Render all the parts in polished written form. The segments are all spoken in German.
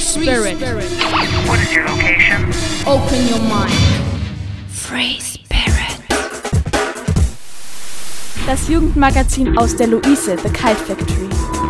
Spirit. What is your location? Open your mind. Free Spirit. Das Jugendmagazin aus der Luise, The Kite Factory.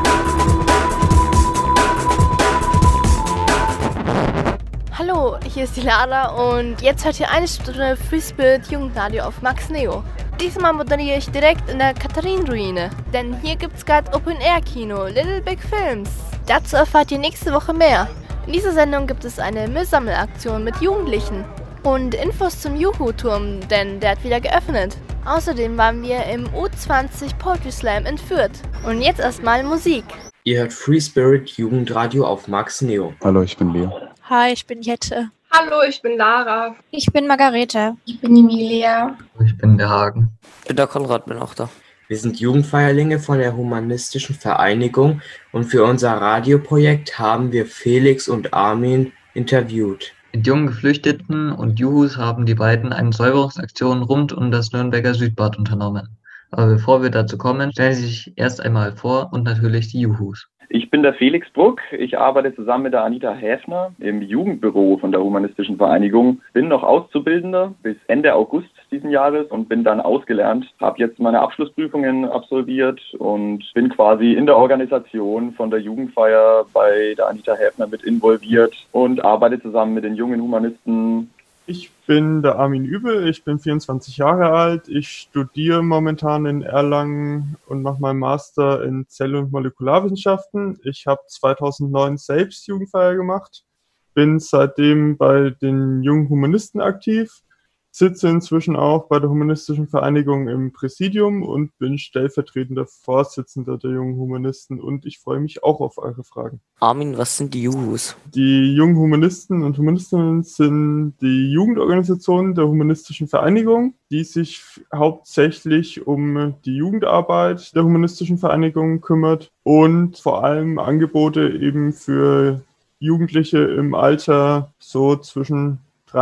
Hallo, hier ist die Lara und jetzt hört ihr eine Stunde Free Spirit Jugendradio auf Max Neo. Diesmal moderiere ich direkt in der Katharinenruine, denn hier gibt's gerade Open-Air-Kino, Little Big Films. Dazu erfahrt ihr nächste Woche mehr. In dieser Sendung gibt es eine Müllsammelaktion mit Jugendlichen und Infos zum Juhu-Turm, denn der hat wieder geöffnet. Außerdem waren wir im U20 Poetry Slam in Fürth. Und jetzt erstmal Musik. Ihr hört Free Spirit Jugendradio auf Max Neo. Hallo, ich bin Leo. Hi, ich bin Jette. Hallo, ich bin Lara. Ich bin Margarete. Ich bin Emilia. Ich bin der Hagen. Ich bin der Konrad, bin auch da. Wir sind Jugendfeierlinge von der Humanistischen Vereinigung und für unser Radioprojekt haben wir Felix und Armin interviewt. Mit jungen Geflüchteten und Juhus haben die beiden eine Säuberungsaktion rund um das Nürnberger Südbad unternommen. Aber bevor wir dazu kommen, stellen sie sich erst einmal vor und natürlich die Juhus. Ich bin der Felix Bruck. Ich arbeite zusammen mit der Anita Häfner im Jugendbüro von der Humanistischen Vereinigung. Bin noch Auszubildender bis Ende August diesen Jahres und bin dann ausgelernt. Habe jetzt meine Abschlussprüfungen absolviert und bin quasi in der Organisation von der Jugendfeier bei der Anita Häfner mit involviert und arbeite zusammen mit den jungen Humanisten. Ich bin der Armin Übel, ich bin 24 Jahre alt, ich studiere momentan in Erlangen und mache meinen Master in Zell- und Molekularwissenschaften. Ich habe 2009 selbst Jugendfeier gemacht, bin seitdem bei den jungen Humanisten aktiv, sitze inzwischen auch bei der Humanistischen Vereinigung im Präsidium und bin stellvertretender Vorsitzender der jungen Humanisten und ich freue mich auch auf eure Fragen. Armin, was sind die Juhus? Die jungen Humanisten und Humanistinnen sind die Jugendorganisationen der Humanistischen Vereinigung, die sich hauptsächlich um die Jugendarbeit der Humanistischen Vereinigung kümmert und vor allem Angebote eben für Jugendliche im Alter so zwischen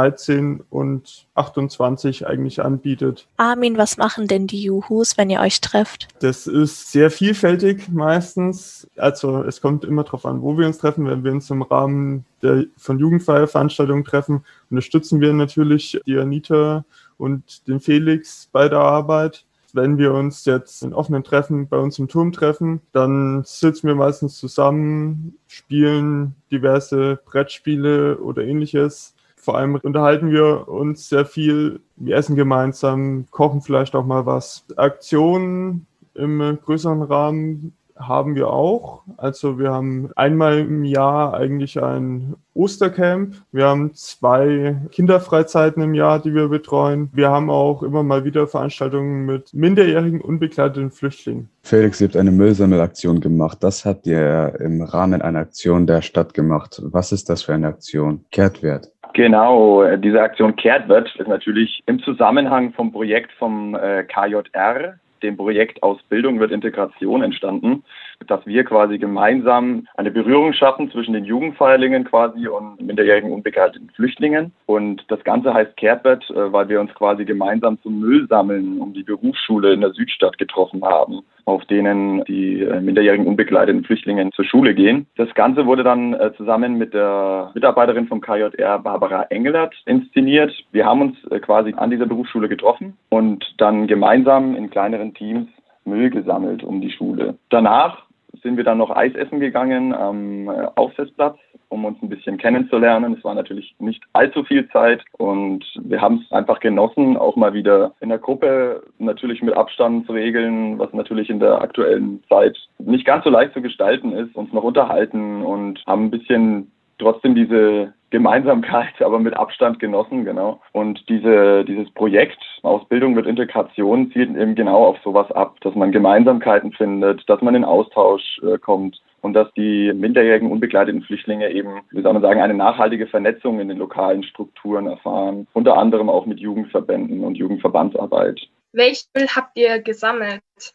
13 und 28 eigentlich anbietet. Armin, was machen denn die Juhus, wenn ihr euch trefft? Das ist sehr vielfältig meistens. Also es kommt immer darauf an, wo wir uns treffen. Wenn wir uns im Rahmen von Jugendfeierveranstaltungen treffen, unterstützen wir natürlich die Anita und den Felix bei der Arbeit. Wenn wir uns jetzt in offenen Treffen bei uns im Turm treffen, dann sitzen wir meistens zusammen, spielen diverse Brettspiele oder ähnliches. Vor allem unterhalten wir uns sehr viel, wir essen gemeinsam, kochen vielleicht auch mal was. Aktionen im größeren Rahmen haben wir auch. Also wir haben einmal im Jahr eigentlich ein Ostercamp. Wir haben 2 Kinderfreizeiten im Jahr, die wir betreuen. Wir haben auch immer mal wieder Veranstaltungen mit minderjährigen unbegleiteten Flüchtlingen. Felix, ihr habt eine Müllsammelaktion gemacht. Das habt ihr im Rahmen einer Aktion der Stadt gemacht. Was ist das für eine Aktion? Kehrtwert. Genau, diese Aktion Kehrtwert ist natürlich im Zusammenhang vom Projekt vom KJR, dem Projekt aus Bildung wird Integration, entstanden, dass wir quasi gemeinsam eine Berührung schaffen zwischen den Jugendfeierlingen quasi und minderjährigen unbegleiteten Flüchtlingen. Und das Ganze heißt Kehrtwert, weil wir uns quasi gemeinsam zum Müllsammeln um die Berufsschule in der Südstadt getroffen haben, auf denen die minderjährigen unbegleiteten Flüchtlinge zur Schule gehen. Das Ganze wurde dann zusammen mit der Mitarbeiterin vom KJR, Barbara Engelert, inszeniert. Wir haben uns quasi an dieser Berufsschule getroffen und dann gemeinsam in kleineren Teams Müll gesammelt um die Schule. Danach sind wir dann noch Eis essen gegangen am Aufsetzplatz, um uns ein bisschen kennenzulernen. Es war natürlich nicht allzu viel Zeit und wir haben es einfach genossen, auch mal wieder in der Gruppe natürlich mit Abstandsregeln, was natürlich in der aktuellen Zeit nicht ganz so leicht zu gestalten ist, uns noch unterhalten und haben ein bisschen trotzdem diese Gemeinsamkeit, aber mit Abstand genossen, genau. Und dieses Projekt Ausbildung mit Integration zielt eben genau auf sowas ab, dass man Gemeinsamkeiten findet, dass man in Austausch kommt und dass die minderjährigen unbegleiteten Flüchtlinge eben, wie soll man sagen, eine nachhaltige Vernetzung in den lokalen Strukturen erfahren, unter anderem auch mit Jugendverbänden und Jugendverbandsarbeit. Welchen Müll habt ihr gesammelt?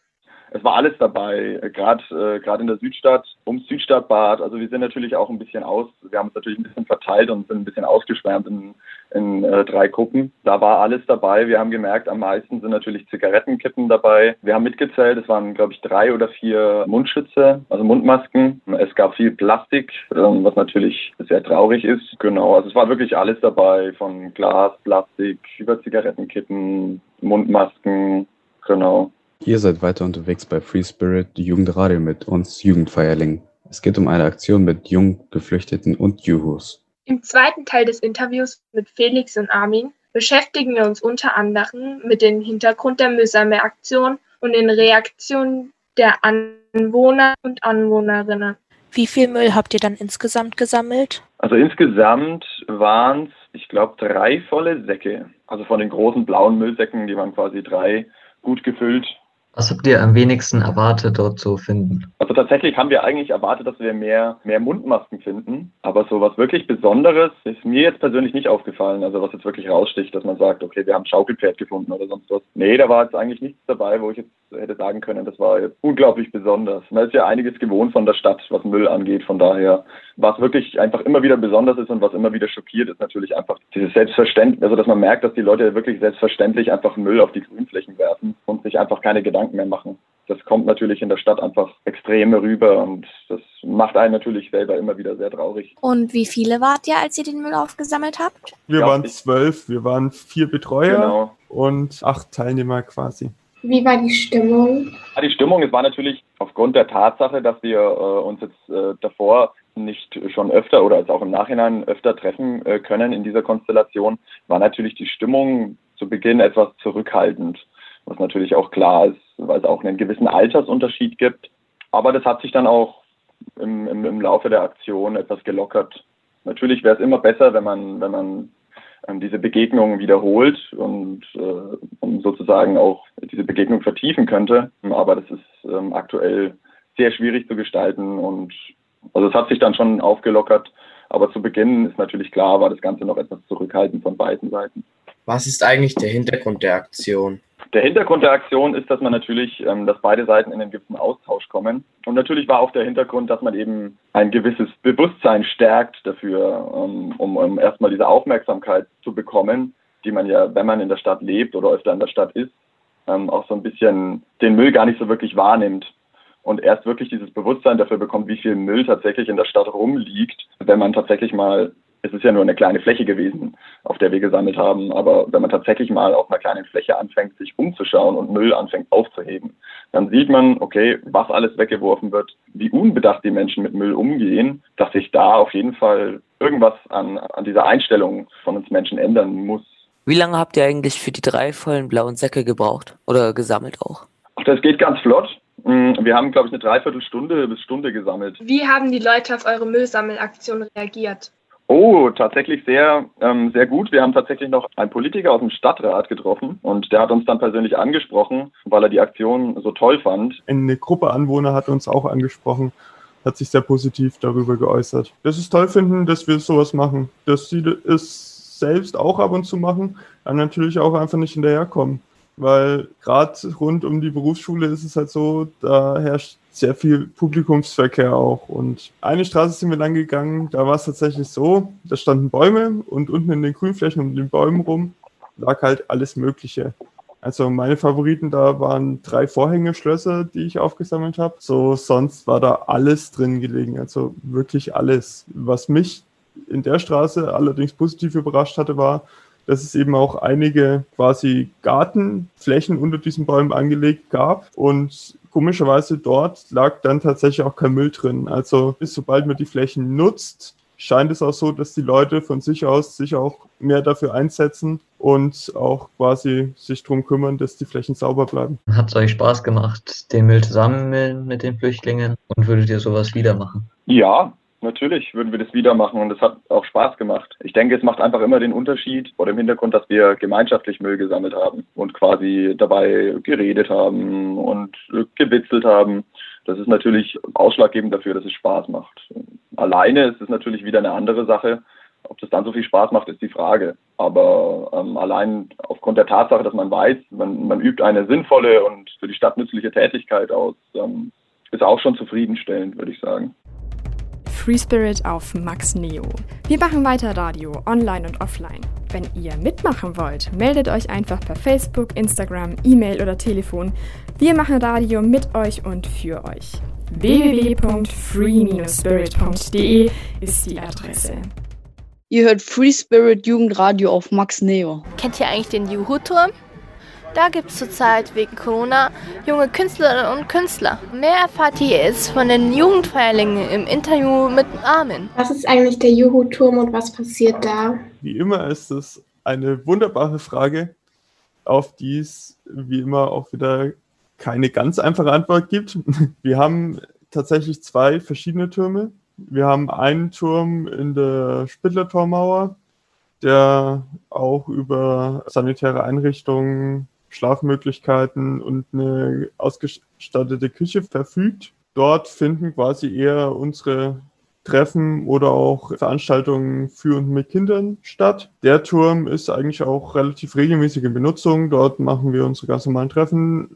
es war alles dabei, gerade in der Südstadt, ums Südstadtbad. Also wir sind natürlich auch wir haben uns natürlich ein bisschen verteilt und sind ein bisschen ausgeschwärmt in 3 Gruppen. Da war alles dabei. Wir haben gemerkt, am meisten sind natürlich Zigarettenkippen dabei. Wir haben mitgezählt, es waren, glaube ich, 3 oder 4 Mundschütze, also Mundmasken. Es gab viel Plastik, was natürlich sehr traurig ist. Genau, also es war wirklich alles dabei, von Glas, Plastik, über Zigarettenkippen, Mundmasken, genau. Ihr seid weiter unterwegs bei Free Spirit, die Jugendradio mit uns Jugendfeierlingen. Es geht um eine Aktion mit jungen Geflüchteten und Juhus. Im zweiten Teil des Interviews mit Felix und Armin beschäftigen wir uns unter anderem mit dem Hintergrund der Müllsammelaktion und den Reaktionen der Anwohner und Anwohnerinnen. Wie viel Müll habt ihr dann insgesamt gesammelt? Also insgesamt waren es, ich glaube, 3 volle Säcke. Also von den großen blauen Müllsäcken, die waren quasi 3 gut gefüllt. Was habt ihr am wenigsten erwartet, dort zu finden? Also tatsächlich haben wir eigentlich erwartet, dass wir mehr Mundmasken finden. Aber so was wirklich Besonderes ist mir jetzt persönlich nicht aufgefallen. Also was jetzt wirklich raussticht, dass man sagt, okay, wir haben ein Schaukelpferd gefunden oder sonst was. Nee, da war jetzt eigentlich nichts dabei, wo ich jetzt hätte sagen können, das war jetzt unglaublich besonders. Man ist ja einiges gewohnt von der Stadt, was Müll angeht. Von daher, was wirklich einfach immer wieder besonders ist und was immer wieder schockiert, ist natürlich einfach dieses Selbstverständnis. Also dass man merkt, dass die Leute wirklich selbstverständlich einfach Müll auf die Grünflächen werfen und sich einfach keine Gedanken mehr machen. Das kommt natürlich in der Stadt einfach extrem rüber und das macht einen natürlich selber immer wieder sehr traurig. Und wie viele wart ihr, als ihr den Müll aufgesammelt habt? Wir waren 12, wir waren 4 Betreuer und 8 Teilnehmer quasi. Wie war die Stimmung? Ja, die Stimmung, es war natürlich aufgrund der Tatsache, dass wir uns jetzt davor nicht schon öfter oder als auch im Nachhinein öfter treffen können in dieser Konstellation, war natürlich die Stimmung zu Beginn etwas zurückhaltend. Was natürlich auch klar ist, weil es auch einen gewissen Altersunterschied gibt. Aber das hat sich dann auch im Laufe der Aktion etwas gelockert. Natürlich wäre es immer besser, wenn man diese Begegnung wiederholt und sozusagen auch diese Begegnung vertiefen könnte. Aber das ist aktuell sehr schwierig zu gestalten und also es hat sich dann schon aufgelockert. Aber zu Beginn ist natürlich klar, war das Ganze noch etwas zurückhaltend von beiden Seiten. Was ist eigentlich der Hintergrund der Aktion? Der Hintergrund der Aktion ist, dass man natürlich, dass beide Seiten in einen gewissen Austausch kommen. Und natürlich war auch der Hintergrund, dass man eben ein gewisses Bewusstsein stärkt dafür, um erstmal diese Aufmerksamkeit zu bekommen, die man ja, wenn man in der Stadt lebt oder öfter in der Stadt ist, auch so ein bisschen den Müll gar nicht so wirklich wahrnimmt. Und erst wirklich dieses Bewusstsein dafür bekommt, wie viel Müll tatsächlich in der Stadt rumliegt, wenn man tatsächlich mal, es ist ja nur eine kleine Fläche gewesen, auf der wir gesammelt haben, aber wenn man tatsächlich mal auf einer kleinen Fläche anfängt, sich umzuschauen und Müll anfängt aufzuheben, dann sieht man, okay, was alles weggeworfen wird, wie unbedacht die Menschen mit Müll umgehen, dass sich da auf jeden Fall irgendwas an dieser Einstellung von uns Menschen ändern muss. Wie lange habt ihr eigentlich für die 3 vollen blauen Säcke gebraucht oder gesammelt auch? Ach, das geht ganz flott. Wir haben, glaube ich, eine Dreiviertelstunde bis Stunde gesammelt. Wie haben die Leute auf eure Müllsammelaktion reagiert? Oh, tatsächlich sehr gut. Wir haben tatsächlich noch einen Politiker aus dem Stadtrat getroffen und der hat uns dann persönlich angesprochen, weil er die Aktion so toll fand. Eine Gruppe Anwohner hat uns auch angesprochen, hat sich sehr positiv darüber geäußert. Dass sie es toll finden, dass wir sowas machen, dass sie es selbst auch ab und zu machen, dann natürlich auch einfach nicht hinterherkommen. Weil gerade rund um die Berufsschule ist es halt so, da herrscht sehr viel Publikumsverkehr auch. Und eine Straße sind wir lang gegangen, da war es tatsächlich so, da standen Bäume und unten in den Grünflächen um den Bäumen rum lag halt alles Mögliche. Also meine Favoriten da waren 3 Vorhängeschlösser, die ich aufgesammelt habe. So sonst war da alles drin gelegen, also wirklich alles. Was mich in der Straße allerdings positiv überrascht hatte, war, dass es eben auch einige quasi Gartenflächen unter diesen Bäumen angelegt gab und komischerweise dort lag dann tatsächlich auch kein Müll drin. Also sobald man die Flächen nutzt, scheint es auch so, dass die Leute von sich aus sich auch mehr dafür einsetzen und auch quasi sich darum kümmern, dass die Flächen sauber bleiben. Hat es euch Spaß gemacht, den Müll zu sammeln mit den Flüchtlingen und würdet ihr sowas wieder machen? Ja. Natürlich würden wir das wieder machen und es hat auch Spaß gemacht. Ich denke, es macht einfach immer den Unterschied vor dem Hintergrund, dass wir gemeinschaftlich Müll gesammelt haben und quasi dabei geredet haben und gewitzelt haben. Das ist natürlich ausschlaggebend dafür, dass es Spaß macht. Alleine ist es natürlich wieder eine andere Sache, Ob das dann so viel Spaß macht, ist die Frage. Aber allein aufgrund der Tatsache, dass man weiß, man übt eine sinnvolle und für die Stadt nützliche Tätigkeit aus, ist auch schon zufriedenstellend, würde ich sagen. Free Spirit auf Max Neo. Wir machen weiter Radio, online und offline. Wenn ihr mitmachen wollt, meldet euch einfach per Facebook, Instagram, E-Mail oder Telefon. Wir machen Radio mit euch und für euch. www.free-spirit.de ist die Adresse. Ihr hört Free Spirit Jugendradio auf Max Neo. Kennt ihr eigentlich den Juhu-Turm? Da gibt es zurzeit wegen Corona junge Künstlerinnen und Künstler. Mehr erfahrt ihr jetzt von den Jugendfeierlingen im Interview mit Armin. Was ist eigentlich der Juhu-Turm und was passiert da? Wie immer ist es eine wunderbare Frage, auf die es wie immer auch wieder keine ganz einfache Antwort gibt. Wir haben tatsächlich 2 verschiedene Türme. Wir haben einen Turm in der Spittlertormauer, der auch über sanitäre Einrichtungen, Schlafmöglichkeiten und eine ausgestattete Küche verfügt. Dort finden quasi eher unsere Treffen oder auch Veranstaltungen für und mit Kindern statt. Der Turm ist eigentlich auch relativ regelmäßig in Benutzung. Dort machen wir unsere ganz normalen treffen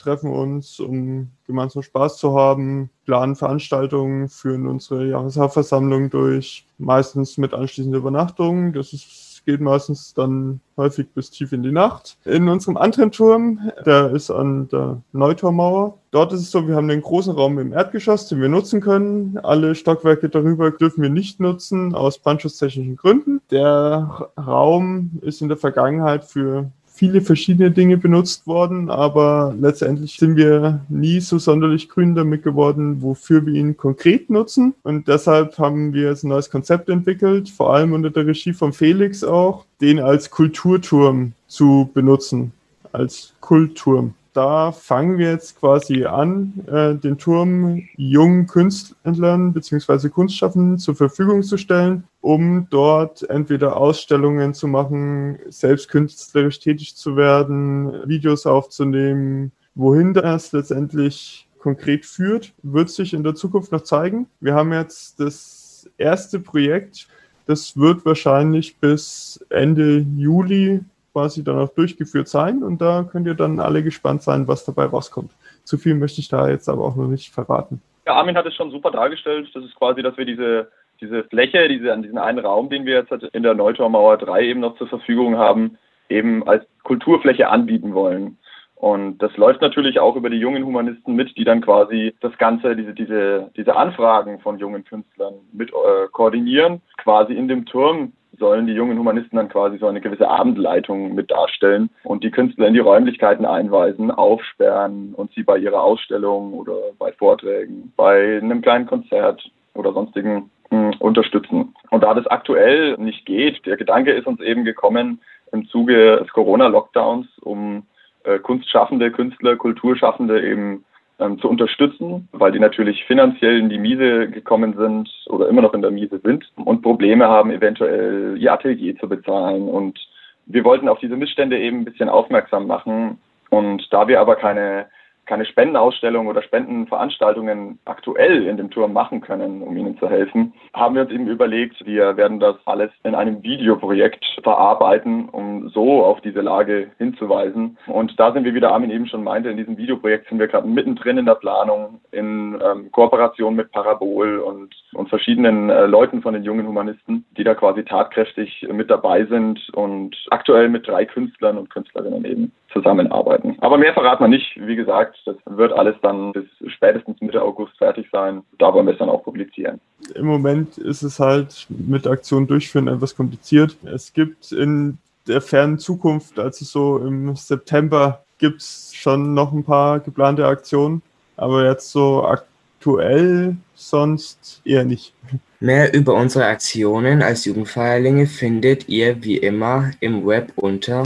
uns, um gemeinsam Spaß zu haben, planen Veranstaltungen, führen unsere Jahreshauptversammlung durch, meistens mit anschließender Übernachtung. Geht meistens dann häufig bis tief in die Nacht. In unserem anderen Turm, der ist an der Neutormauer. Dort ist es so, wir haben den großen Raum im Erdgeschoss, den wir nutzen können. Alle Stockwerke darüber dürfen wir nicht nutzen, aus brandschutztechnischen Gründen. Der Raum ist in der Vergangenheit für viele verschiedene Dinge benutzt worden, aber letztendlich sind wir nie so sonderlich grün damit geworden, wofür wir ihn konkret nutzen. Und deshalb haben wir jetzt ein neues Konzept entwickelt, vor allem unter der Regie von Felix auch, den als Kulturturm zu benutzen, als Kultturm. Da fangen wir jetzt quasi an, den Turm jungen Künstlern bzw. Kunstschaffenden zur Verfügung zu stellen, um dort entweder Ausstellungen zu machen, selbst künstlerisch tätig zu werden, Videos aufzunehmen. Wohin das letztendlich konkret führt, wird sich in der Zukunft noch zeigen. Wir haben jetzt das erste Projekt, das wird wahrscheinlich bis Ende Juli quasi dann auch durchgeführt sein und da könnt ihr dann alle gespannt sein, was dabei rauskommt. Zu viel möchte ich da jetzt aber auch noch nicht verraten. Ja, Armin hat es schon super dargestellt. Das ist quasi, dass wir diese Fläche, diesen einen Raum, den wir jetzt in der Neutormauer 3 eben noch zur Verfügung haben, eben als Kulturfläche anbieten wollen. Und das läuft natürlich auch über die jungen Humanisten mit, die dann quasi das Ganze, diese Anfragen von jungen Künstlern mit koordinieren. Quasi in dem Turm sollen die jungen Humanisten dann quasi so eine gewisse Abendleitung mit darstellen und die Künstler in die Räumlichkeiten einweisen, aufsperren und sie bei ihrer Ausstellung oder bei Vorträgen, bei einem kleinen Konzert oder sonstigen unterstützen. Und da das aktuell nicht geht, der Gedanke ist uns eben gekommen im Zuge des Corona-Lockdowns, um Kunstschaffende, Künstler, Kulturschaffende eben zu unterstützen, weil die natürlich finanziell in die Miese gekommen sind oder immer noch in der Miese sind und Probleme haben, eventuell ihr Atelier zu bezahlen. Und wir wollten auf diese Missstände eben ein bisschen aufmerksam machen. Und da wir aber keine Spendenausstellung oder Spendenveranstaltungen aktuell in dem Turm machen können, um ihnen zu helfen, haben wir uns eben überlegt, wir werden das alles in einem Videoprojekt verarbeiten, um so auf diese Lage hinzuweisen. Und da sind wir, wie der Armin eben schon meinte, in diesem Videoprojekt sind wir gerade mittendrin in der Planung, in Kooperation mit Parabol und verschiedenen Leuten von den jungen Humanisten, die da quasi tatkräftig mit dabei sind und aktuell mit 3 Künstlern und Künstlerinnen eben zusammenarbeiten. Aber mehr verraten wir nicht. Wie gesagt, das wird alles dann bis spätestens Mitte August fertig sein. Da wollen wir es dann auch publizieren. Im Moment ist es halt mit Aktion durchführen etwas kompliziert. Es gibt in der fernen Zukunft, also so im September, gibt es schon noch ein paar geplante Aktionen. Aber jetzt so aktuell sonst eher nicht. Mehr über unsere Aktionen als Jugendfeierlinge findet ihr wie immer im Web unter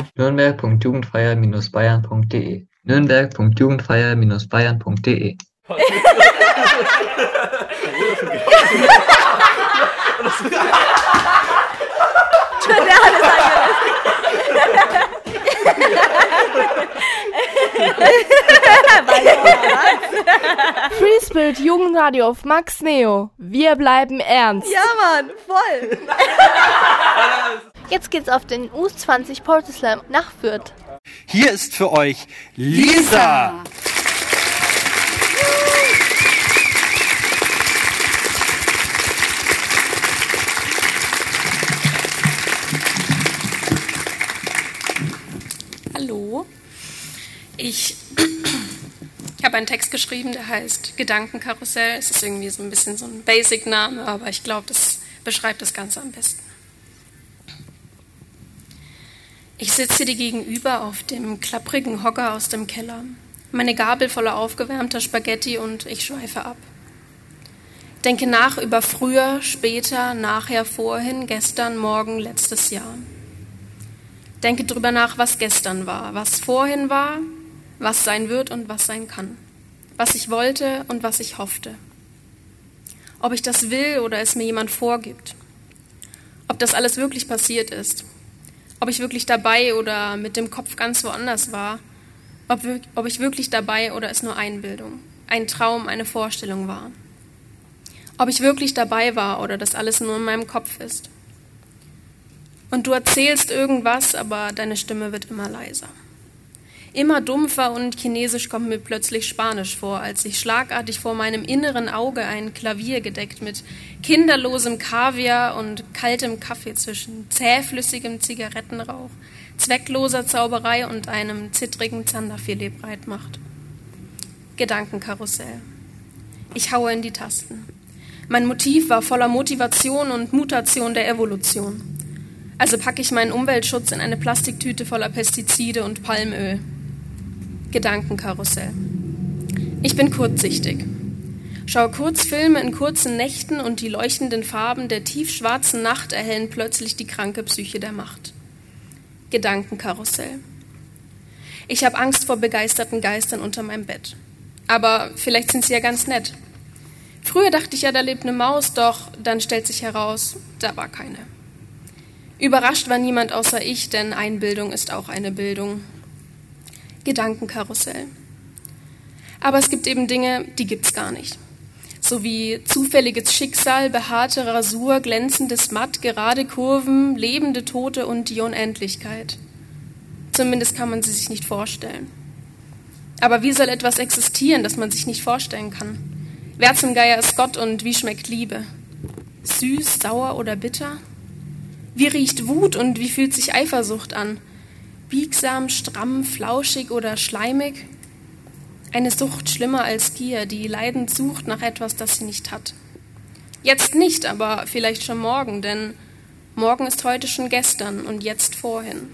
nürnberg.jugendfeier-bayern.de nürnberg.jugendfeier-bayern.de Free Spirit Jugendradio auf Max Neo. Wir bleiben ernst. Ja, Mann, voll. Jetzt geht's auf den U20 Poetry Slam nach Fürth. Hier ist für euch Lisa. Hallo. Ich habe einen Text geschrieben, der heißt Gedankenkarussell. Es ist irgendwie so ein bisschen so ein Basic-Name, aber ich glaube, das beschreibt das Ganze am besten. Ich sitze dir gegenüber auf dem klapprigen Hocker aus dem Keller. Meine Gabel voller aufgewärmter Spaghetti und ich schweife ab. Denke nach über früher, später, nachher, vorhin, gestern, morgen, letztes Jahr. Denke drüber nach, was gestern war, was vorhin war, was sein wird und was sein kann. Was ich wollte und was ich hoffte. Ob ich das will oder es mir jemand vorgibt. Ob das alles wirklich passiert ist. Ob ich wirklich dabei oder mit dem Kopf ganz woanders war. Ob ich wirklich dabei oder es nur Einbildung, ein Traum, eine Vorstellung war. Ob ich wirklich dabei war oder das alles nur in meinem Kopf ist. Und du erzählst irgendwas, aber deine Stimme wird immer leiser. Immer dumpfer und chinesisch kommt mir plötzlich Spanisch vor, als sich schlagartig vor meinem inneren Auge ein Klavier gedeckt mit kinderlosem Kaviar und kaltem Kaffee zwischen zähflüssigem Zigarettenrauch, zweckloser Zauberei und einem zittrigen Zanderfilet breit macht. Gedankenkarussell. Ich haue in die Tasten. Mein Motiv war voller Motivation und Mutation der Evolution. Also packe ich meinen Umweltschutz in eine Plastiktüte voller Pestizide und Palmöl. Gedankenkarussell. Ich bin kurzsichtig. Schaue Kurzfilme in kurzen Nächten und die leuchtenden Farben der tiefschwarzen Nacht erhellen plötzlich die kranke Psyche der Macht. Gedankenkarussell. Ich habe Angst vor begeisterten Geistern unter meinem Bett. Aber vielleicht sind sie ja ganz nett. Früher dachte ich ja, da lebt eine Maus, doch dann stellt sich heraus, da war keine. Überrascht war niemand außer ich, denn Einbildung ist auch eine Bildung. Gedankenkarussell. Aber es gibt eben Dinge, die gibt's gar nicht. So wie zufälliges Schicksal, behaarte Rasur, glänzendes Matt, gerade Kurven, lebende Tote und die Unendlichkeit. Zumindest kann man sie sich nicht vorstellen. Aber wie soll etwas existieren, das man sich nicht vorstellen kann? Wer zum Geier ist Gott und wie schmeckt Liebe? Süß, sauer oder bitter? Wie riecht Wut und wie fühlt sich Eifersucht an? Biegsam, stramm, flauschig oder schleimig? Eine Sucht schlimmer als Gier, die leidend sucht nach etwas, das sie nicht hat. Jetzt nicht, aber vielleicht schon morgen, denn morgen ist heute schon gestern und jetzt vorhin.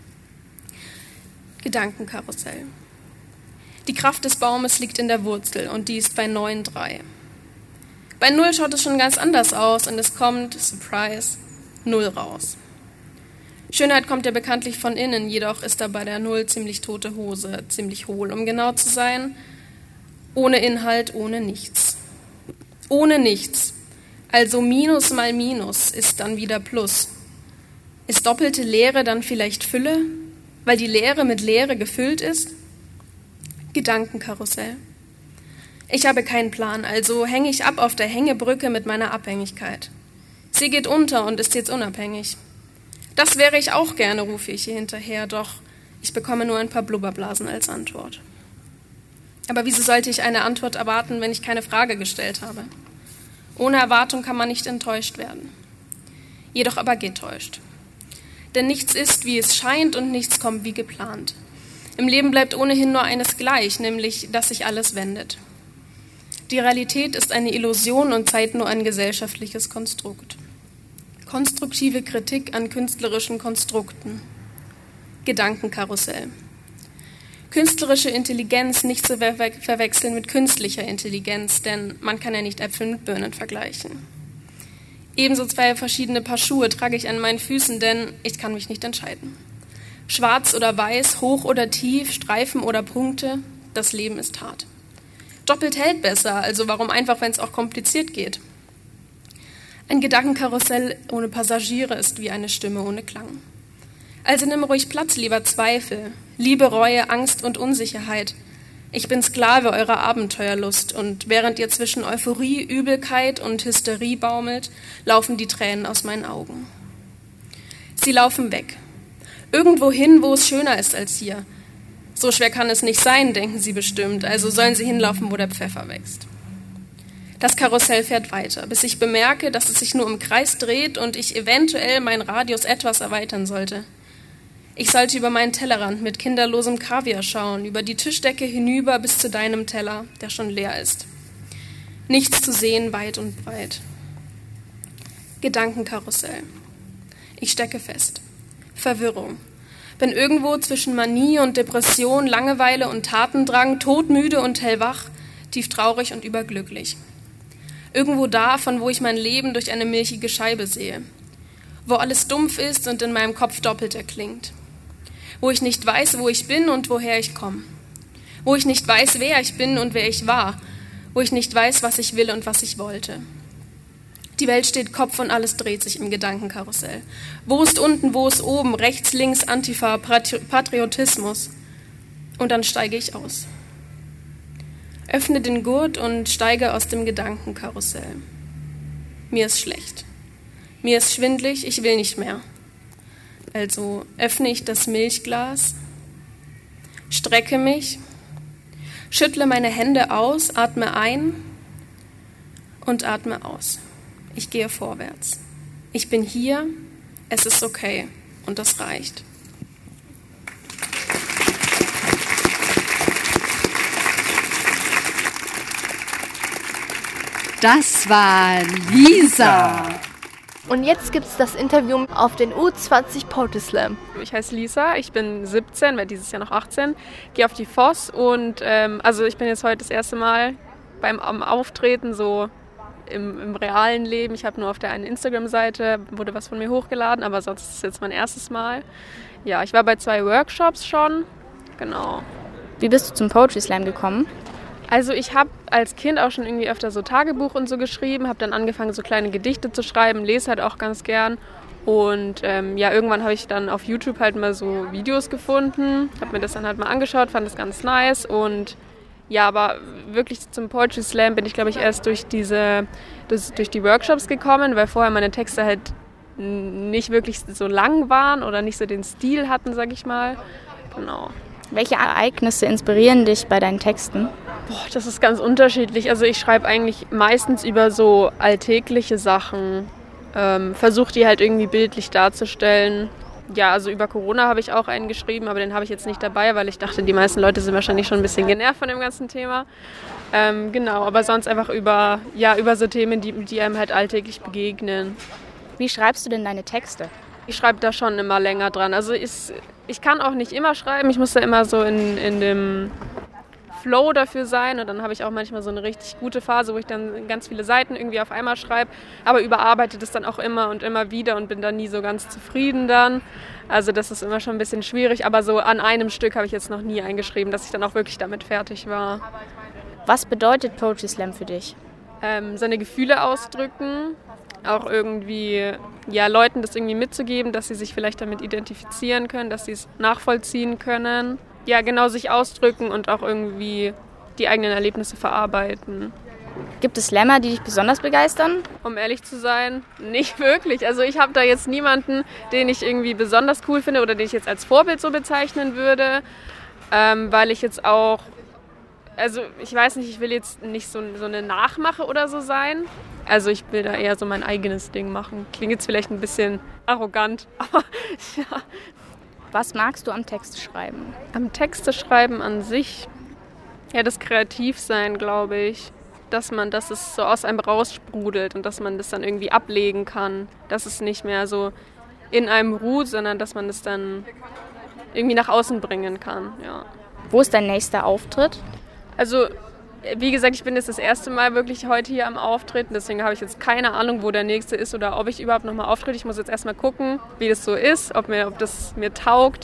Gedankenkarussell. Die Kraft des Baumes liegt in der Wurzel und die ist bei 9,3. Bei 0 schaut es schon ganz anders aus und es kommt, Surprise, 0 raus. Schönheit kommt ja bekanntlich von innen, jedoch ist da bei der 0 ziemlich tote Hose, ziemlich hohl, um genau zu sein. Ohne Inhalt, ohne nichts. Ohne nichts. Also Minus mal Minus ist dann wieder Plus. Ist doppelte Leere dann vielleicht Fülle, weil die Leere mit Leere gefüllt ist? Gedankenkarussell. Ich habe keinen Plan, also hänge ich ab auf der Hängebrücke mit meiner Abhängigkeit. Sie geht unter und ist jetzt unabhängig. Das wäre ich auch gerne, rufe ich ihr hinterher, doch ich bekomme nur ein paar Blubberblasen als Antwort. Aber wieso sollte ich eine Antwort erwarten, wenn ich keine Frage gestellt habe? Ohne Erwartung kann man nicht enttäuscht werden. Jedoch aber getäuscht. Denn nichts ist, wie es scheint und nichts kommt, wie geplant. Im Leben bleibt ohnehin nur eines gleich, nämlich, dass sich alles wendet. Die Realität ist eine Illusion und Zeit nur ein gesellschaftliches Konstrukt. Konstruktive Kritik an künstlerischen Konstrukten. Gedankenkarussell. Künstlerische Intelligenz nicht zu verwechseln mit künstlicher Intelligenz, denn man kann ja nicht Äpfel mit Birnen vergleichen. Ebenso 2 verschiedene Paar Schuhe trage ich an meinen Füßen, denn ich kann mich nicht entscheiden. Schwarz oder weiß, hoch oder tief, Streifen oder Punkte, das Leben ist hart. Doppelt hält besser, also warum einfach, wenn es auch kompliziert geht? Ein Gedankenkarussell ohne Passagiere ist wie eine Stimme ohne Klang. Also nimm ruhig Platz, lieber Zweifel, Liebe, Reue, Angst und Unsicherheit. Ich bin Sklave eurer Abenteuerlust und während ihr zwischen Euphorie, Übelkeit und Hysterie baumelt, laufen die Tränen aus meinen Augen. Sie laufen weg. Irgendwo hin, wo es schöner ist als hier. So schwer kann es nicht sein, denken sie bestimmt, also sollen sie hinlaufen, wo der Pfeffer wächst. Das Karussell fährt weiter, bis ich bemerke, dass es sich nur im Kreis dreht und ich eventuell meinen Radius etwas erweitern sollte. Ich sollte über meinen Tellerrand mit kinderlosem Kaviar schauen, über die Tischdecke hinüber bis zu deinem Teller, der schon leer ist. Nichts zu sehen, weit und breit. Gedankenkarussell. Ich stecke fest. Verwirrung. Bin irgendwo zwischen Manie und Depression, Langeweile und Tatendrang, todmüde und hellwach, tief traurig und überglücklich. Irgendwo da, von wo ich mein Leben durch eine milchige Scheibe sehe. Wo alles dumpf ist und in meinem Kopf doppelt erklingt. Wo ich nicht weiß, wo ich bin und woher ich komme. Wo ich nicht weiß, wer ich bin und wer ich war. Wo ich nicht weiß, was ich will und was ich wollte. Die Welt steht Kopf und alles dreht sich im Gedankenkarussell. Wo ist unten, wo ist oben, rechts, links, Antifa, Patriotismus. Und dann steige ich aus. Öffne den Gurt und steige aus dem Gedankenkarussell. Mir ist schlecht. Mir ist schwindlig, ich will nicht mehr. Also öffne ich das Milchglas, strecke mich, schüttle meine Hände aus, atme ein und atme aus. Ich gehe vorwärts. Ich bin hier, es ist okay und das reicht. Das war Lisa. Und jetzt gibt es das Interview auf den U20 Poetry Slam. Ich heiße Lisa, ich bin 17, werde dieses Jahr noch 18, gehe auf die FOS und also ich bin jetzt heute das erste Mal am Auftreten so im realen Leben. Ich habe nur auf der einen Instagram-Seite, wurde was von mir hochgeladen, aber sonst ist es jetzt mein erstes Mal. Ja, ich war bei 2 Workshops schon, genau. Wie bist du zum Poetry Slam gekommen? Also ich habe als Kind auch schon irgendwie öfter so Tagebuch und so geschrieben, habe dann angefangen so kleine Gedichte zu schreiben, lese halt auch ganz gern und ja, irgendwann habe ich dann auf YouTube halt mal so Videos gefunden, habe mir das dann halt mal angeschaut, fand das ganz nice und ja, aber wirklich zum Poetry Slam bin ich, glaube ich, erst durch die Workshops gekommen, weil vorher meine Texte halt nicht wirklich so lang waren oder nicht so den Stil hatten, sag ich mal. Genau. Welche Ereignisse inspirieren dich bei deinen Texten? Boah, das ist ganz unterschiedlich. Also ich schreibe eigentlich meistens über so alltägliche Sachen, versuche die halt irgendwie bildlich darzustellen. Ja, also über Corona habe ich auch einen geschrieben, aber den habe ich jetzt nicht dabei, weil ich dachte, die meisten Leute sind wahrscheinlich schon ein bisschen genervt von dem ganzen Thema. Genau, aber sonst einfach über so Themen, die einem halt alltäglich begegnen. Wie schreibst du denn deine Texte? Ich schreibe da schon immer länger dran. Also ich kann auch nicht immer schreiben, ich muss da immer so in dem Flow dafür sein und dann habe ich auch manchmal so eine richtig gute Phase, wo ich dann ganz viele Seiten irgendwie auf einmal schreibe, aber überarbeite das dann auch immer und immer wieder und bin dann nie so ganz zufrieden dann. Also das ist immer schon ein bisschen schwierig, aber so an einem Stück habe ich jetzt noch nie eingeschrieben, dass ich dann auch wirklich damit fertig war. Was bedeutet Poetry Slam für dich? Seine Gefühle ausdrücken, auch irgendwie Leuten das irgendwie mitzugeben, dass sie sich vielleicht damit identifizieren können, dass sie es nachvollziehen können. Ja, genau, sich ausdrücken und auch irgendwie die eigenen Erlebnisse verarbeiten. Gibt es Slammer, die dich besonders begeistern? Um ehrlich zu sein, nicht wirklich. Also ich habe da jetzt niemanden, den ich irgendwie besonders cool finde oder den ich jetzt als Vorbild so bezeichnen würde, weil ich jetzt auch, also ich weiß nicht, ich will jetzt nicht so eine Nachmache oder so sein. Also ich will da eher so mein eigenes Ding machen. Klingt jetzt vielleicht ein bisschen arrogant, aber ja. Was magst du am Texteschreiben? Am Texteschreiben an sich, ja, das Kreativsein, glaube ich. Dass es so aus einem raussprudelt und dass man das dann irgendwie ablegen kann. Dass es nicht mehr so in einem ruht, sondern dass man es dann irgendwie nach außen bringen kann, ja. Wo ist dein nächster Auftritt? Also, wie gesagt, ich bin jetzt das erste Mal wirklich heute hier am Auftreten, deswegen habe ich jetzt keine Ahnung, wo der nächste ist oder ob ich überhaupt nochmal auftrete. Ich muss jetzt erstmal gucken, wie das so ist, ob das mir taugt.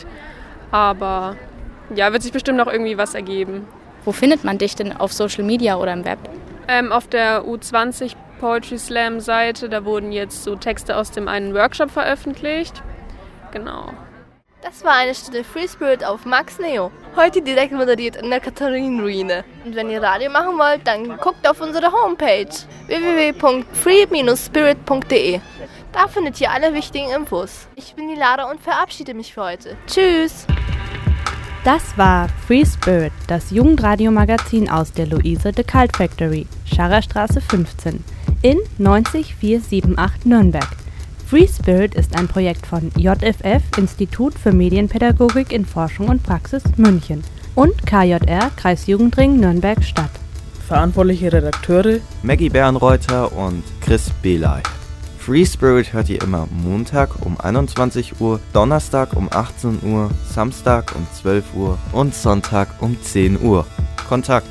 Aber ja, wird sich bestimmt noch irgendwie was ergeben. Wo findet man dich denn auf Social Media oder im Web? Auf der U20 Poetry Slam Seite, da wurden jetzt so Texte aus dem einen Workshop veröffentlicht. Genau. Das war eine Stunde Free Spirit auf Max Neo. Heute direkt moderiert in der Katharinenruine. Und wenn ihr Radio machen wollt, dann guckt auf unsere Homepage www.free-spirit.de. Da findet ihr alle wichtigen Infos. Ich bin die Lara und verabschiede mich für heute. Tschüss! Das war Free Spirit, das Jugendradiomagazin aus der Luise The Cult Factory, Scharrerstraße 15 in 90478 Nürnberg. Free Spirit ist ein Projekt von JFF, Institut für Medienpädagogik in Forschung und Praxis München und KJR, Kreisjugendring Nürnberg Stadt. Verantwortliche Redakteure Maggie Bernreuther und Chris Belay. Free Spirit hört ihr immer Montag um 21 Uhr, Donnerstag um 18 Uhr, Samstag um 12 Uhr und Sonntag um 10 Uhr. Kontakt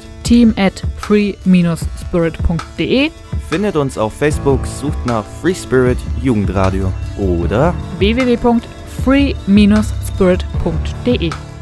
team@free-spirit.de. Findet uns auf Facebook, sucht nach Free Spirit Jugendradio oder www.free-spirit.de.